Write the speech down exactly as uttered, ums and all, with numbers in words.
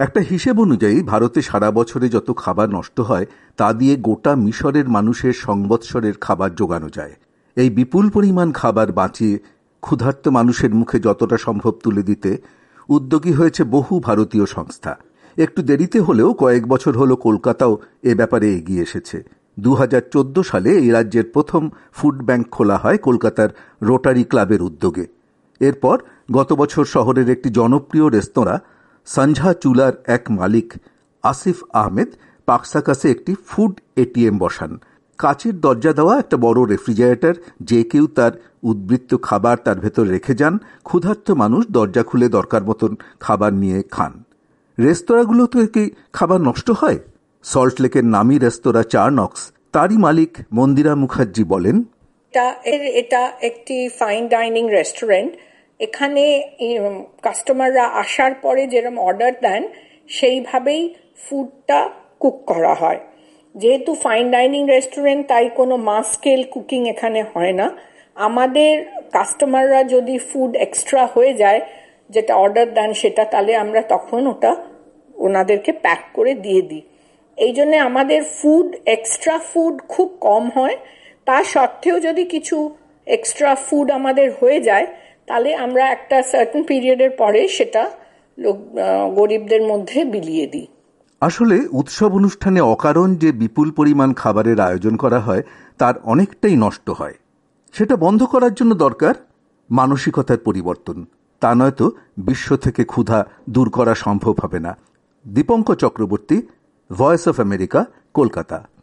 একটা হিসেব অনুযায়ী ভারতে সারা বছরে যত খাবার নষ্ট হয় তা দিয়ে গোটা মিশরের মানুষের সংবৎসরের খাবার জোগানো যায়। এই বিপুল পরিমাণ খাবার বাঁচিয়ে ক্ষুধার্ত মানুষের মুখে যতটা সম্ভব তুলে দিতে উদ্যোগী হয়েছে বহু ভারতীয় সংস্থা। একটু দেরিতে হলেও কয়েক বছর হলো কলকাতাও এ ব্যাপারে এগিয়ে এসেছে। দু হাজার চোদ্দ সালে এই রাজ্যের প্রথম ফুড ব্যাংক খোলা হয় কলকাতার রোটারি ক্লাবের উদ্যোগে। এরপর গত বছর শহরের একটি জনপ্রিয় রেস্তোরাঁ সঞ্ঝা চুলার এক মালিক আসিফ আহমেদ পাকসাকাসে একটি ফুড এটিএম বসান। কাচের দরজা দেওয়া একটা বড় রেফ্রিজারেটর, যে কেউ তার উদ্বৃত্ত খাবার তার ভেতর রেখে যান। ক্ষুধার্ত মানুষ দরজা খুলে দরকার মতন খাবার নিয়ে খান। রেস্তোরাঁগুলো তো কি খাবার নষ্ট হয়? সল্টলেকের নামী রেস্তোরাঁ চারনক্স, তারই মালিক মন্দিরা মুখার্জি বলেন, এটা একটি ফাইন ডাইনিং রেস্টুরেন্ট। এখানে কাস্টমাররা আসার পরে যেরকম অর্ডার দেন সেইভাবেই ফুডটা কুক করা হয়। যেহেতু ফাইন ডাইনিং রেস্টুরেন্ট, তাই কোনো মাস স্কেল কুকিং এখানে হয় না। আমাদের কাস্টমাররা যদি ফুড এক্সট্রা হয়ে যায়, যেটা অর্ডার দেন সেটা, তাহলে আমরা তখন ওটা ওনাদেরকে প্যাক করে দিয়ে দিই। এই জন্য আমাদের ফুড এক্সট্রা ফুড খুব কম হয়। তা সত্ত্বেও যদি কিছু এক্সট্রা ফুড আমাদের হয়ে যায়, তাহলে আমরা একটা সার্টেন পিরিয়ডের পরে সেটা লোক গরিবদের মধ্যে বিলিয়ে দিই। আসলে উৎসব অনুষ্ঠানে অকারণ যে বিপুল পরিমাণ খাবারের আয়োজন করা হয় তার অনেকটাই নষ্ট হয়। সেটা বন্ধ করার জন্য দরকার মানসিকতার পরিবর্তন। তা নয়তো বিশ্ব থেকে ক্ষুধা দূর করা সম্ভব হবে না। Dipankar Chakraborty, voice of America, Kolkata.